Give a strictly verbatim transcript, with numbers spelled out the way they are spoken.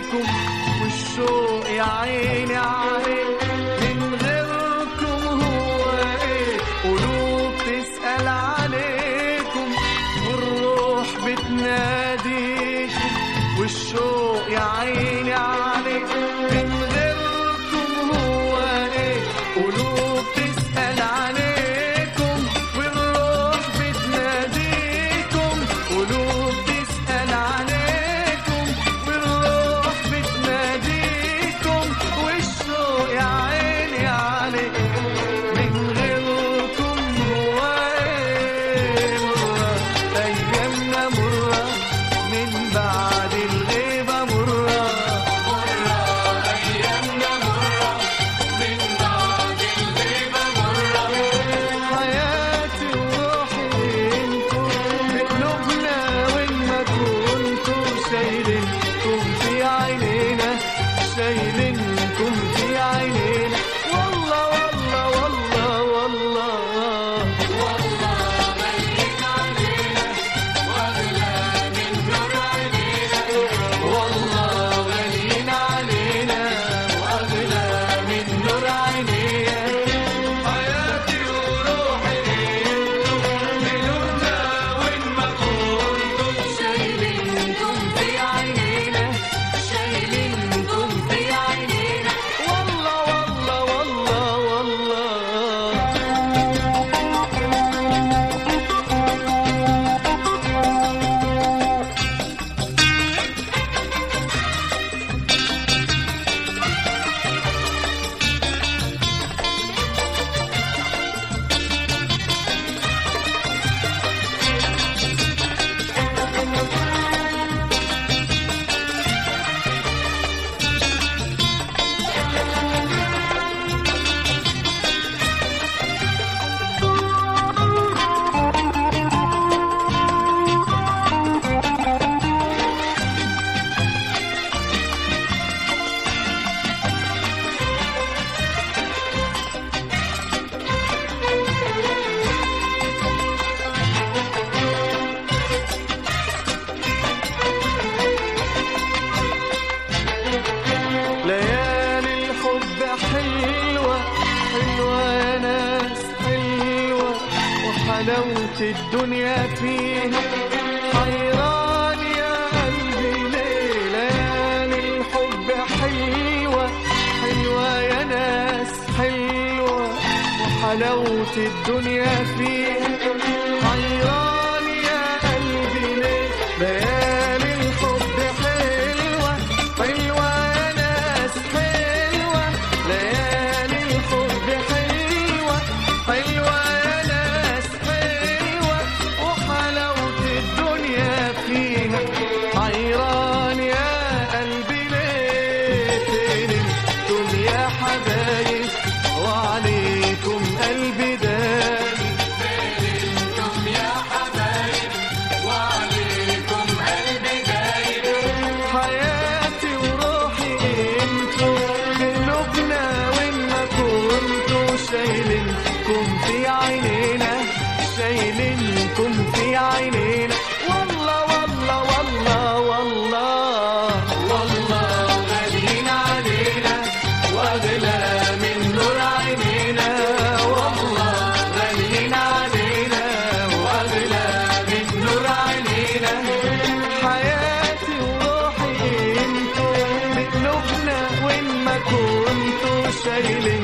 عليكم والشوق يا عيني عليك، من غيركم هو ايه؟ قلوب تسأل عليكم والروح بتناديكم والشوق يا عيني عليك، من غيركم هو ايه؟ قلوب تسأل عليكم والروح بتناديكم، قلوب تسأل عليكم والروح بتناديكم والشوق يا عيني عليك، من غيركم هو ايه؟ مرة أيامنا مرة من بعد الغيبة مرة، مرة أيامنا مرة من بعد الغيبة مرة، حياتي وروحي انتو بقلوبنا وين ما كنتو، شايلينكم في عينينا شايلينكم في عينينا، والله والله والله والله والله غاليين علينا واغلى من نور عينينا، والله غاليين علينا واغلى من نور عينينا، حياتي وروحي انتو بقلوبنا وين ما كنتم، شايلينكم في عينينا شايلينكم في عينينا، والله والله والله والله ليالي الحب حلوة حلوة يا ناس حلوة، وحلاوة الدنيا فيها حيران يا قلبي ليه، ليالي الحب حلوة حلوة يا ناس حلوة، وحلاوة الدنيا فيها حيران يا قلبي ليه، ليالي الحب حلوة حلوة يا ناس حلوة، ليالي الحب حلوة حلوة يا ناس حلوة، وحلاوة الدنيا فيها حيران يا قلبي ليه، فين انتم يا حبايب وعليكم قلبي دايب، فين انتم يا حبايب وعليكم قلبي دايب، حياتي وروحي انتو بقلوبنا وين ما كنتو، شايلينكم في عينينا شايلينكم في عينينا، والله والله والله والله والله غاليين علينا واغلى من نور عينينا، والله غاليين علينا واغلى من نور عينينا، حياتي وروحي انتو بقلوبنا وين ما كنتو، شايلين